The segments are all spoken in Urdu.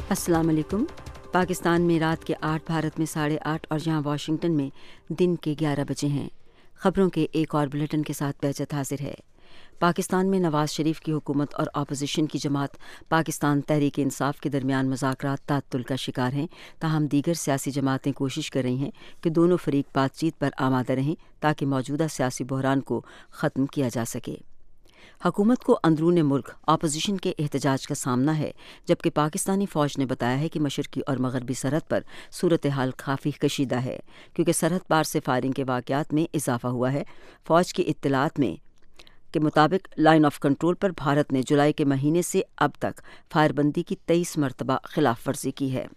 السلام علیکم۔ پاکستان میں رات کے 8، بھارت میں 8:30 اور یہاں واشنگٹن میں دن کے 11 بجے ہیں۔ خبروں کے ایک اور بلیٹن کے ساتھ بہجت حاضر ہے۔ پاکستان میں نواز شریف کی حکومت اور اپوزیشن کی جماعت پاکستان تحریک انصاف کے درمیان مذاکرات تعطل کا شکار ہیں، تاہم دیگر سیاسی جماعتیں کوشش کر رہی ہیں کہ دونوں فریق بات چیت پر آمادہ رہیں تاکہ موجودہ سیاسی بحران کو ختم کیا جا سکے۔ حکومت کو اندرون ملک اپوزیشن کے احتجاج کا سامنا ہے، جبکہ پاکستانی فوج نے بتایا ہے کہ مشرقی اور مغربی سرحد پر صورتحال کافی کشیدہ ہے، کیونکہ سرحد پار سے فائرنگ کے واقعات میں اضافہ ہوا ہے۔ فوج کی اطلاعات کے مطابق لائن آف کنٹرول پر بھارت نے جولائی کے مہینے سے اب تک فائر بندی کی 23 مرتبہ خلاف ورزی کی ہے۔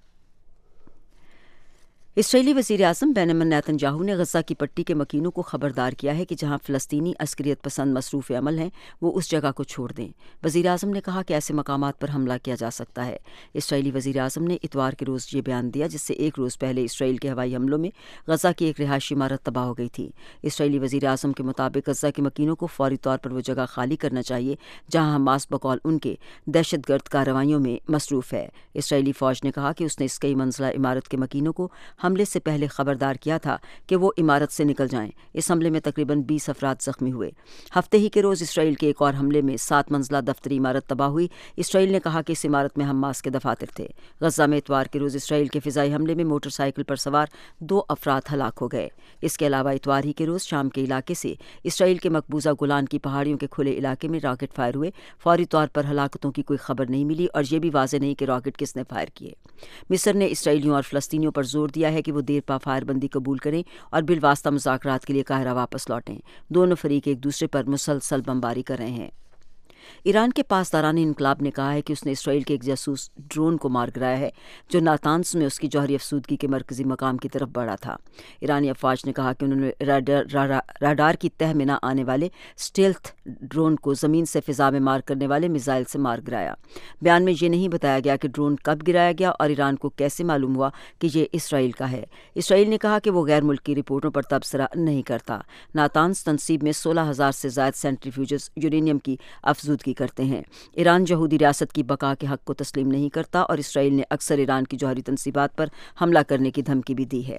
اسرائیلی وزیر اعظم بنیامین نیتن یاہو نے غزہ کی پٹی کے مکینوں کو خبردار کیا ہے کہ جہاں فلسطینی عسکریت پسند مصروف عمل ہیں وہ اس جگہ کو چھوڑ دیں۔ وزیر اعظم نے کہا کہ ایسے مقامات پر حملہ کیا جا سکتا ہے۔ اسرائیلی وزیر اعظم نے اتوار کے روز یہ بیان دیا، جس سے ایک روز پہلے اسرائیل کے ہوائی حملوں میں غزہ کی ایک رہائشی عمارت تباہ ہو گئی تھی۔ اسرائیلی وزیر اعظم کے مطابق غزہ کے مکینوں کو فوری طور پر وہ جگہ خالی کرنا چاہیے جہاں حماس بقول ان کے دہشت گرد کارروائیوں میں مصروف ہے۔ اسرائیلی فوج نے کہا کہ اس نے اس کئی منزلہ عمارت کے مکینوں کو حملے سے پہلے خبردار کیا تھا کہ وہ عمارت سے نکل جائیں۔ اس حملے میں تقریباً 20 افراد زخمی ہوئے۔ ہفتے ہی کے روز اسرائیل کے ایک اور حملے میں 7 منزلہ دفتری عمارت تباہ ہوئی۔ اسرائیل نے کہا کہ اس عمارت میں حماس کے دفاتر تھے۔ غزہ میں اتوار کے روز اسرائیل کے فضائی حملے میں موٹر سائیکل پر سوار 2 افراد ہلاک ہو گئے۔ اس کے علاوہ اتوار ہی کے روز شام کے علاقے سے اسرائیل کے مقبوضہ گولان کی پہاڑیوں کے کھلے علاقے میں راکٹ فائر ہوئے۔ فوری طور پر ہلاکتوں کی کوئی خبر نہیں ملی اور یہ بھی واضح نہیں کہ راکٹ کس نے فائر کیے۔ مصر نے اسرائیلیوں اور فلسطینیوں پر زور دیا ہے کہ وہ دیر پا فائر بندی قبول کریں اور بالواسطہ مذاکرات کے لیے قاہرہ واپس لوٹیں۔ دونوں فریق ایک دوسرے پر مسلسل بمباری کر رہے ہیں۔ ایران کے پاسداران انقلاب نے کہا ہے کہ اس نے اسرائیل کے ایک جاسوس ڈرون کو مار گرایا ہے جو ناتانز میں اس کی جوہری افزودگی کے مرکزی مقام کی طرف بڑھا تھا۔ ایرانی افواج نے کہا کہ انہوں نے راڈار کی تہ میں نہ آنے والے اسٹیلتھ ڈرون کو زمین سے فضا میں مار کرنے والے میزائل سے مار گرایا۔ بیان میں یہ نہیں بتایا گیا کہ ڈرون کب گرایا گیا اور ایران کو کیسے معلوم ہوا کہ یہ اسرائیل کا ہے۔ اسرائیل نے کہا کہ وہ غیر ملکی رپورٹوں پر تبصرہ نہیں کرتا۔ ناتانز تنصیب میں 16,000 سے زائد سینٹریفیوجز یورینیم کی افزودگی کرتے ہیں۔ ایران یہودی ریاست کی بقا کے حق کو تسلیم نہیں کرتا اور اسرائیل نے اکثر ایران کی جوہری تنصیبات پر حملہ کرنے کی دھمکی بھی دی ہے۔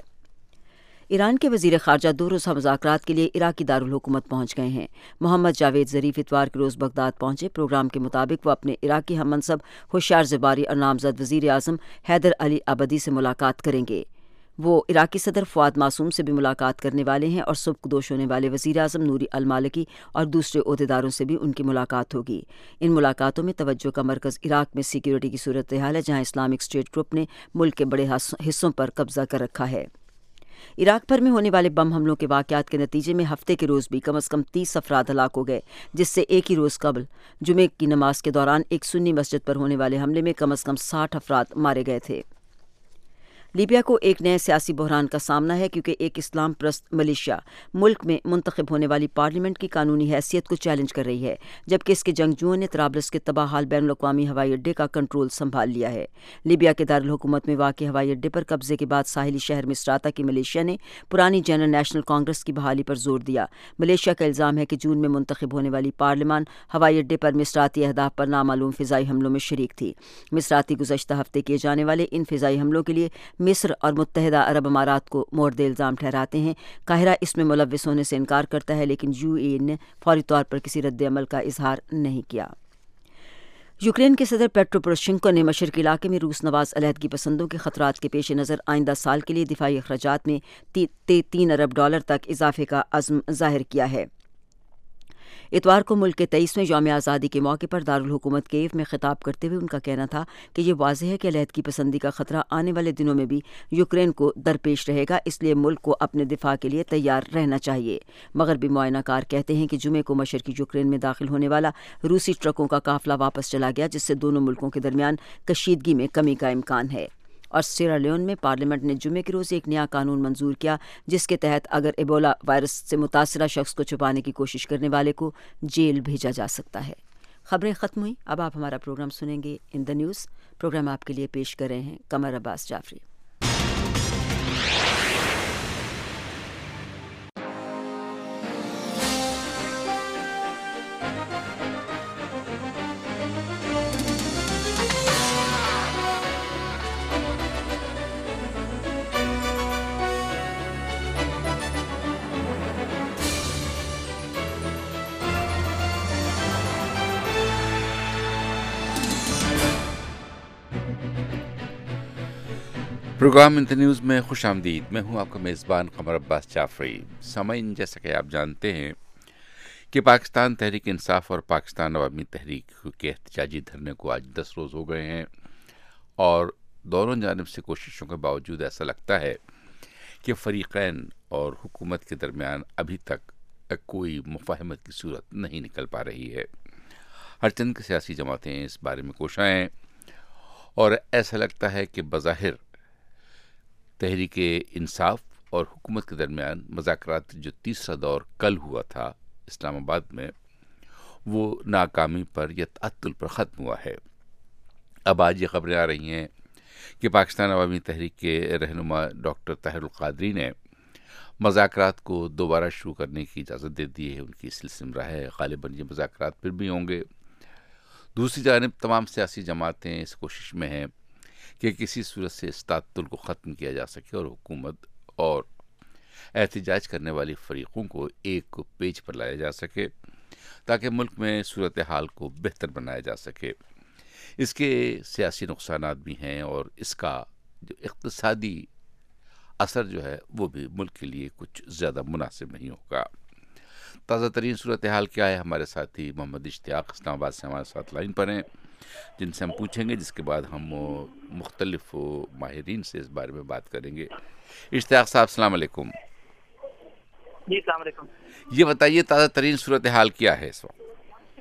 ایران کے وزیر خارجہ 2 روزہ مذاکرات کے لیے عراقی دارالحکومت پہنچ گئے ہیں۔ محمد جاوید ظریف اتوار کے روز بغداد پہنچے۔ پروگرام کے مطابق وہ اپنے عراقی ہم منصب ہوشیار زباری اور نامزد وزیر اعظم حیدر علی عبدی سے ملاقات کریں گے۔ وہ عراقی صدر فؤاد معصوم سے بھی ملاقات کرنے والے ہیں اور سبکدوش ہونے والے وزیر اعظم نوری المالکی اور دوسرے عہدیداروں سے بھی ان کی ملاقات ہوگی۔ ان ملاقاتوں میں توجہ کا مرکز عراق میں سیکیورٹی کی صورتحال ہے، جہاں اسلامک اسٹیٹ گروپ نے ملک کے بڑے حصوں پر قبضہ کر رکھا ہے۔ عراق بھر میں ہونے والے بم حملوں کے واقعات کے نتیجے میں ہفتے کے روز بھی کم از کم 30 افراد ہلاک ہو گئے، جس سے ایک ہی روز قبل جمعے کی نماز کے دوران ایک سنی مسجد پر ہونے والے حملے میں کم از کم 60 افراد مارے گئے تھے۔ لیبیا کو ایک نئے سیاسی بحران کا سامنا ہے کیونکہ ایک اسلام پرست ملیشیا ملک میں منتخب ہونے والی پارلیمنٹ کی قانونی حیثیت کو چیلنج کر رہی ہے، جبکہ اس کے جنگجوؤں نے طرابلس کے تباہ حال بین الاقوامی ہوائی اڈے کا کنٹرول سنبھال لیا ہے۔ لیبیا کے دارالحکومت میں واقع ہوائی اڈے پر قبضے کے بعد ساحلی شہر مسراتا کی ملیشیا نے پرانی جنرل نیشنل کانگریس کی بحالی پر زور دیا۔ ملیشیا کا الزام ہے کہ جون میں منتخب ہونے والی پارلیمان ہوائی اڈے پر مصراتی اہداف پر نامعلوم فضائی حملوں میں شریک تھی۔ مصراتی گزشتہ ہفتے کیے جانے والے ان فضائی حملوں کے لیے مصر اور متحدہ عرب امارات کو مورد الزام ٹھہراتے ہیں۔ قاہرہ اس میں ملوث ہونے سے انکار کرتا ہے، لیکن UAE نے فوری طور پر کسی رد عمل کا اظہار نہیں کیا۔ یوکرین کے صدر پیٹرو پوروشینکو نے مشرقی علاقے میں روس نواز علیحدگی پسندوں کے خطرات کے پیش نظر آئندہ سال کے لیے دفاعی اخراجات میں $3 ارب تک اضافے کا عزم ظاہر کیا ہے۔ اتوار کو ملک کے 23ویں یوم آزادی کے موقع پر دارالحکومت کیف میں خطاب کرتے ہوئے ان کا کہنا تھا کہ یہ واضح ہے کہ علیحدگی پسندی کا خطرہ آنے والے دنوں میں بھی یوکرین کو درپیش رہے گا، اس لیے ملک کو اپنے دفاع کے لیے تیار رہنا چاہیے۔ مغربی معائنہ کار کہتے ہیں کہ جمعے کو مشرقی یوکرین میں داخل ہونے والا روسی ٹرکوں کا قافلہ واپس چلا گیا، جس سے دونوں ملکوں کے درمیان کشیدگی میں کمی کا امکان ہے۔ اور سیرا لیون میں پارلیمنٹ نے جمعے کے روز ایک نیا قانون منظور کیا جس کے تحت اگر ایبولا وائرس سے متاثرہ شخص کو چھپانے کی کوشش کرنے والے کو جیل بھیجا جا سکتا ہے۔ خبریں ختم ہوئیں، اب آپ ہمارا پروگرام سنیں گے ان دا نیوز۔ پروگرام آپ کے لیے پیش کر رہے ہیں Qamar Abbas Jafri. Program inter news में खुश आमदीद। मैं हूं आपका मेज़बान कमर अब्बास जाफरी। सामीन, जैसा कि आप जानते हैं कि पाकिस्तान तहरीक इंसाफ और पाकिस्तान अवामी तहरीक के एहतजाजी धरने को आज 10 रोज़ हो गए हैं और दोनों जानिब से कोशिशों के बावजूद ऐसा लगता है कि फरीक़ैन और हुकूमत के दरमियान अभी तक कोई मुफ़ाहमत की सूरत नहीं निकल पा रही है। हर चंद की सियासी जमातें इस बारे में कोशां हैं और ऐसा लगता है कि बज़ाहिर तहरीक इंसाफ और हुकूमत के दरमियान मुज़ाकरात जो तीसरा दौर कल हुआ था इस्लामाबाद में, वो नाकामी पर या तअत्तुल पर ख़त्म हुआ है। अब आज ये खबरें आ रही हैं कि पाकिस्तान अवामी तहरीक के रहनुमा डॉक्टर ताहिरुल क़ादरी ने मुज़ाकरात को दोबारा शुरू करने की इजाज़त दे दी है। उनकी सिलसिला है, ग़ालिबन ये मुज़ाकरात फिर भी होंगे। दूसरी जानिब तमाम सियासी जमातें इस कोशिश में हैं कि किसी सूरत से इस तअत्तुल को ख़त्म किया जा सके और हुकूमत और एहतजाज करने वाली फरीक़ों को एक पेज पर लाया जा सके ताकि मुल्क में सूरत हाल को बेहतर बनाया जा सके। इसके सियासी नुकसानात भी हैं और इसका जो इक़्तिसादी असर जो है वो भी मुल्क के लिए कुछ ज़्यादा मुनासिब नहीं होगा। ताज़ा तरीन सूरत हाल क्या है, हमारे साथी मोहम्मद इश्तियाक इस्लामाबाद से हमारे साथ लाइन पर हैं, जिनसे हम पूछेंगे, जिसके बाद हम मुख्तलिफ माहिरीन से इस बारे में बात करेंगे। इश्तियाक साहब, अस्सलाम वालेकुम। जी अस्सलाम वालेकुम। ये बताइए ताज़ा तरीन सूरत हाल क्या है इस वक्त?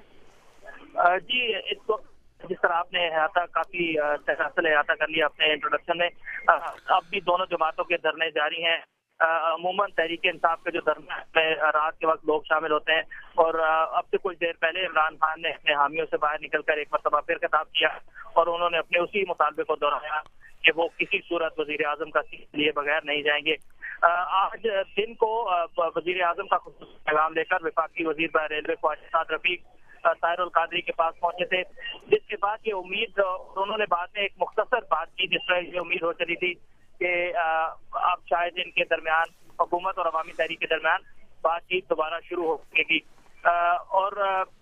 जी, इस वक्त जिस तरह आपने काफी तफसील अहाता कर लिया अपने इंट्रोडक्शन में, अब भी दोनों जमातों के धरने जारी हैं। अमूमन तहरीक इंसाफ के जो धरने में रात के वक्त लोग शामिल होते हैं और अब से कुछ देर पहले इमरान खान ने अपने हामियों से बाहर निकलकर एक मरतबा फिर खिताब किया और उन्होंने अपने उसी मुतालबे को दोहराया कि वो किसी सूरत वजीर आजम का लिए बगैर नहीं जाएंगे। आज दिन को वजीर आजम का खुसूसी पैगाम लेकर वफाकी वजीर रेलवे ख्वाजा साद रफीक ताहिरुल क़ादरी के पास पहुंचे थे, जिसके बाद ये उम्मीद, उन्होंने बाद में एक मुख्तसर बात की जिसमें ये उम्मीद हो चली थी कि अब शायद इनके दरमियान, हुकूमत और अवामी तहरीक के दरमियान बातचीत दोबारा शुरू हो सकेगी। और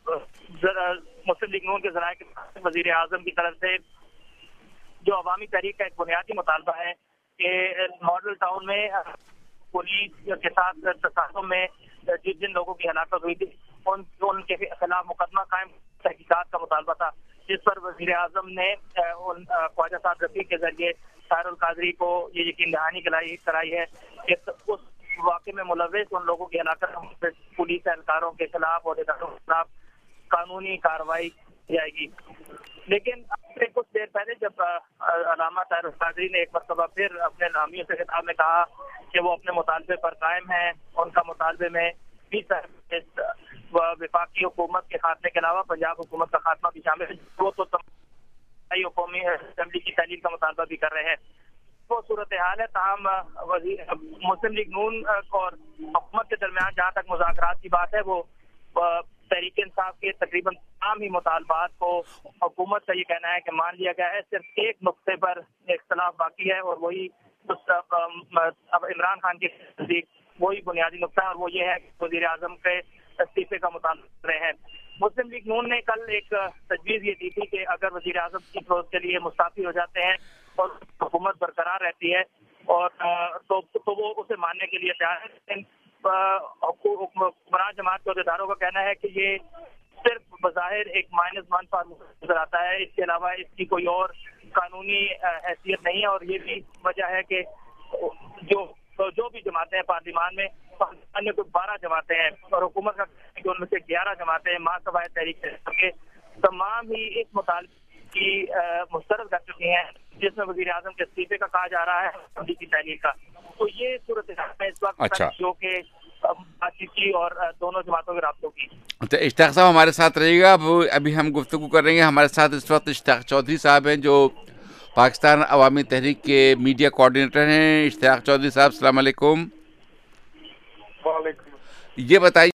मुस्लिम लीग नून के ज़राए के वजीर आजम की तरफ से जो अवामी तहरीक का एक बुनियादी मुतालबा है कि मॉडल टाउन में पुलिस के साथ तसादुम में जिन लोगों की हलाकत हुई थी उनके खिलाफ मुकदमा कायम तहकीकात का मुतालबा था, जिस पर वजीर आजम ने ख्वाजा साद रफीक के जरिए ताहिरुल क़ादरी को ये यकीन दहानी कराई है कि उस वाक़े में मुलव्विस उन लोगों की हलाकत पुलिस एहलकारों के खिलाफ और इदारों के खिलाफ कानूनी कार्रवाई की जाएगी। लेकिन कुछ देर पहले जब अल्लामा ताहिरुल क़ादरी ने एक मरतबा फिर अपने नामियों से खिताब में कहा कि वो अपने मुतालबे पर कायम हैं, उनका मुतालबे में भी वफाकी हुकूमत के खात्मे के अलावा पंजाब हुकूमत का खात्मा भी शामिल है, वो तो कौमी असेंबली की तहलील का मुतालबा भी कर रहे हैं। वो सूरत हाल है। ताहम मुस्लिम लीग नून और हुकूमत के दरमियान जहाँ तक मुज़ाकरात की बात है, वो तहरीक इंसाफ के तकरीबन तमाम ही मुतालबात को हुकूमत का ये कहना है कि मान लिया गया है। सिर्फ एक नुक्ते पर इख्तलाफ बाकी है और वही इमरान खान के नज़दीक वही बुनियादी नुक्ता है और वो ये है कि वज़ीर आज़म के इस्तीफे का मुतालबा कर रहे हैं। मुस्लिम लीग नून ने कल एक तजवीज़ ये दी थी कि अगर वज़ीर आज़म की रोज के लिए मुस्ताफी हो जाते हैं और हुकूमत बरकरार रहती है और तो वो उसे मानने के लिए तैयार है। लेकिन हुक्मरान जमात के अहदेदारों का कहना है कि ये सिर्फ बज़ाहिर एक -1 फार्मूला नजर आता है, इसके अलावा इसकी कोई और कानूनी हैसियत नहीं है। और ये भी वजह है कि जो भी जमातें हैं पार्लिमान में, अन्य कुछ 12 जमातें हैं और हुकूमत का कि उनमें से 11 जमातें महासभा तहरीक के तमाम ही इस मुतालबे की मुस्तरद कर चुकी हैं, जिसमें वज़ीर आज़म के इस्तीफे का कहा जा रहा है, असेंबली की तहलील का। तो ये सूरत है इस वक्त जो के बातचीत की और दोनों जमातों के राब्तों की। अच्छा, इश्तियाक साहब हमारे साथ रहिएगा। अभी हम गुफ्तगू करेंगे। हमारे साथ इस वक्त इश्तियाक चौधरी साहब हैं जो पाकिस्तान अवामी तहरीक के मीडिया कोऑर्डिनेटर हैं। इश्तियाक चौधरी साहब, अस्सलाम वालेकुम। वालेकुम। ये बताइए